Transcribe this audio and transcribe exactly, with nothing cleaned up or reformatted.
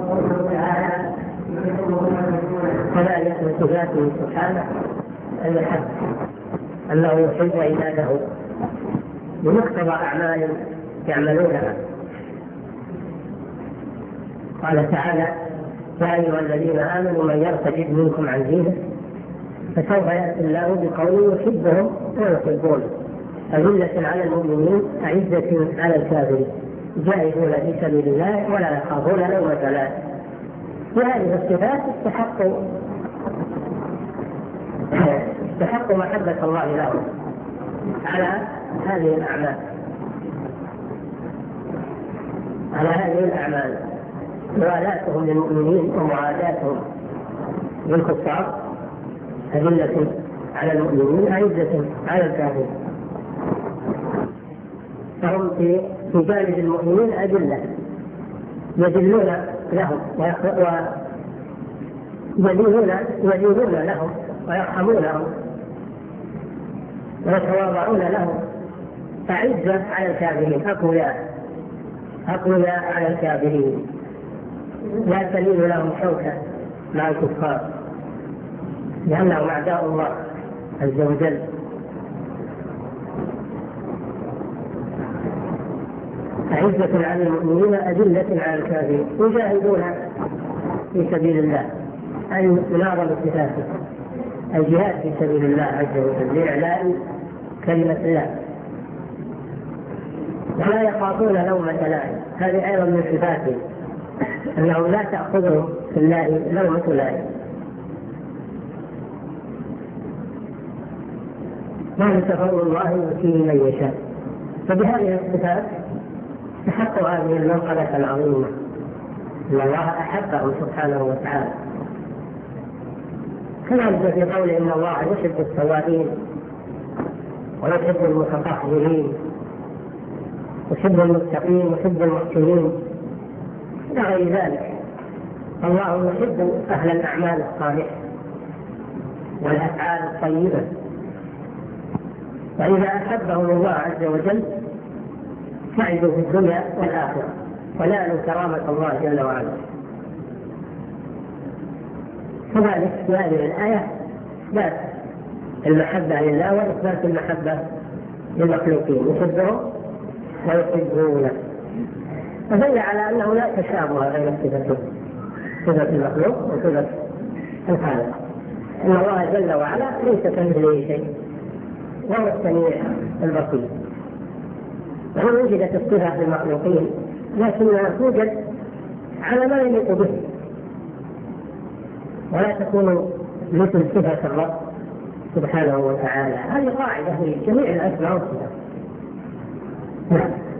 كذلك من صفاته سبحانه المحبة، أنه يحب عباده بمقتضى أعمال يعملونها. قال تعالى: يا أيها الذين آمنوا من يرتد منكم عن دينه فسوف يأتي الله بقوم يحبهم ويحبونه أذلة على المؤمنين أعزة على الكافرين جاهدون في سبيل الله ولا يخافون لومة لائم. وهذه الصفات تستحق تستحق محبة الله لهم على هذه الأعمال على هذه الأعمال موالاتهم للمؤمنين ومعاداتهم للكفار أذلة على المؤمنين أعزة على الكافرين. فهم في جانب المؤمنين أذلة يذلون لهم ويدينون يدينون لهم ويرحمونهم ويتواضعون لهم أعزة على الكافرين أقوياء أقوياء على الكافرين لا تلين لهم شوكة مع الكفار لأنهم أعداء الله عز وجل. أعزة على المؤمنين أذلة على الكافرين يجاهدون في سبيل الله أي مناظرة صفاته الجهاد في سبيل الله عز وجل لإعلاء كلمة الله ولا يخافون لومة لائم. هذه أيضا من صفاته أنه لا تأخذهم في الله لومة لائم. ذلك فضل الله يؤتيه من يشاء. فبهذه الصفات تحقق هذه المنقبة العظيمة أن الله أحبه سبحانه وتعالى. كما في قوله إن الله يحب التوابين ويحب المتطهرين يحب المتقين يحب المحسنين إلى غير ذلك. الله يحب أهل الأعمال الصالحة والأفعال الطيبة، فإذا أحبهم الله عز وجل سعدوا في الدنيا والآخرة ونالوا كرامة الله جل وعلا. كذلك في هذه الآية إثبات المحبة لله وإثبات المحبة للمخلوقين يحبهم ويحبونه، فدل على أنه لا تشابه بين صفتين صفة المخلوق وصفة الخالق. إن الله جل وعلا ليس كمثله شيء وهو السميع البصير. وإن وجدت الصفة للمخلوقين لكنها توجد على ما يليق به ولا تكون مثل صفة الرب سبحانه وتعالى. هذه قاعدة في جميع الأسماء والصفات.